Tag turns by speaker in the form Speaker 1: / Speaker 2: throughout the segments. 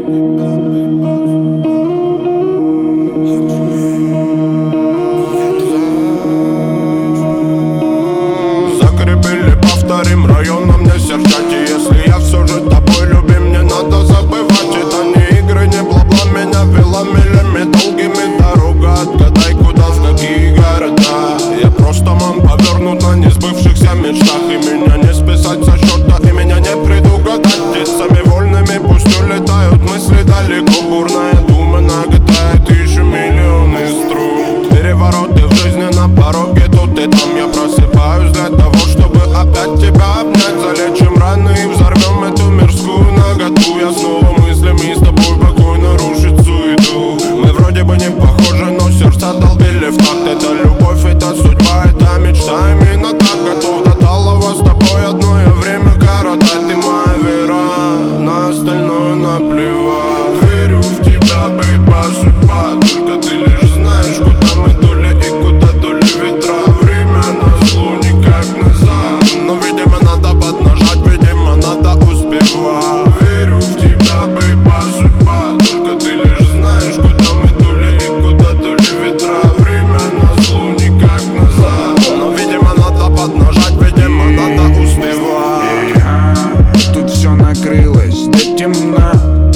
Speaker 1: Закрепили, повторим районом, не серчайте. Если я все же тобой любим, не надо забывать. Это не игры, не бла-бла, меня вела милями долгими дорога. Отгадай, куда, в какие города. Я просто ман, повернут на несбывшихся мечтах. И меня не списать со счета, и меня не предугадать. Птицами вольными пусть улетают мысли далеко. Бурная дума нагадает еще миллионы струн. Перевороты в жизни на пороге, тут и там. Я просыпаюсь для того, чтобы опять тебя обнять. Залечим раны и взорвем эту мирскую наготу. Я снова мыслями с тобой покойно рушит суету. Мы вроде бы не похожи, но сердца долбили в такт. Это любовь, это судьба, это мечта. Именно так готов до талого с тобой одно время коротать. Ты моя вера, на остальное наплевать. Верю в тебя, бейба, судьба. Только ты лишь знаешь, куда мы дули и куда дули ветра. Время назло, никак назад. Но видимо надо поднажать, видимо надо успевать. Верю в тебя, бейба, судьба. Только ты лишь знаешь, куда мы дули и куда дули ветра. Время назло, никак назад. Но видимо надо поднажать, видимо надо успевать.
Speaker 2: Тут все накрылось, да темно.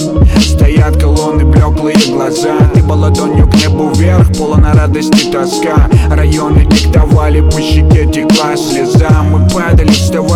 Speaker 2: Стоят колонны, блеклые глаза. Ты была ладонью к небу вверх, полна радости тоска. Районы диктовали, по щеке текла слеза. Мы падали,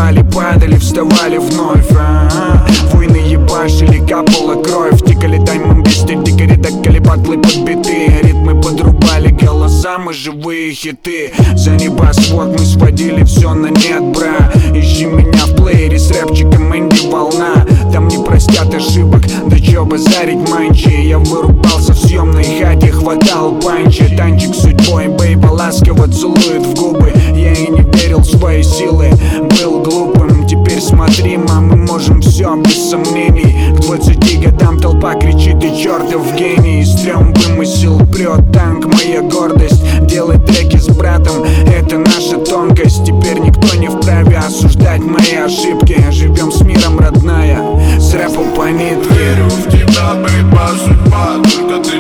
Speaker 2: вставали вновь. Войны ебашили, капала кровь. Тикали таймом без дикари, докали батлы подбитые. Ритмы подрубали голоса, мы живые хиты. За небосвод мы сводили все на нет, бра. Ищи меня в плеере с рэпчиком Энди Волна. Там не простят ошибок, да чё базарить манчи. Я вырубался в съемной хате, хватал панчи. Танчик с судьбой, бейба ласково целует в губы. Я и не верил в свои силы, был глупым. Теперь смотри, мы можем все без сомнений. К 20 годам толпа кричит, и чертов гений. Стрём вымысел, прет танк, моя гордость. Делать треки с братом, это наша тонкость. Теперь никто не вправе осуждать мои ошибки. Живем с миром, родная, с рэпом по нитке.
Speaker 1: Верю в тебя, бейба, судьба. Только ты